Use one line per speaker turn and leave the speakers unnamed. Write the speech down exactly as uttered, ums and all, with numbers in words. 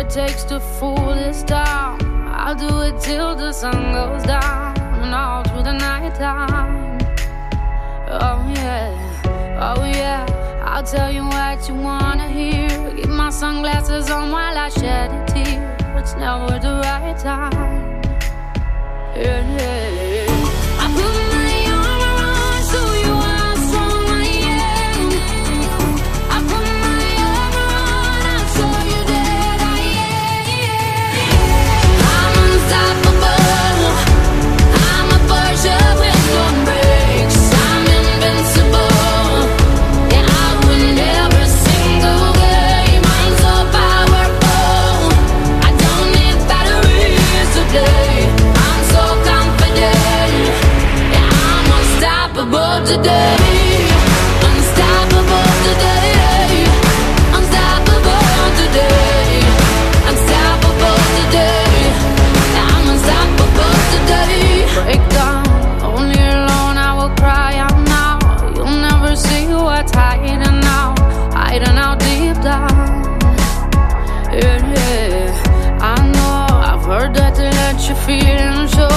it takes to fool this town. I'll do it till the sun goes down and all through the night time. Oh yeah, oh yeah, I'll tell you what you wanna hear. Keep my sunglasses on while I shed a tear. It's never the right time. Yeah, yeah, yeah. I put my armor on so you how strong I am. I put my armor on, I'll show you that I am. I'm unstoppable. I'm a Porsche with no brakes. I'm invincible. Yeah, I win every single game. I'm so powerful. I don't need batteries today. I'm so confident. Yeah, I'm unstoppable today. Unstoppable today. Unstoppable today. Unstoppable today. Yeah, I'm unstoppable today. Break down, only alone I will cry out now. You'll never see what's hiding out, hiding out deep down. Yeah, yeah, I know, I've heard that they let you feel and show.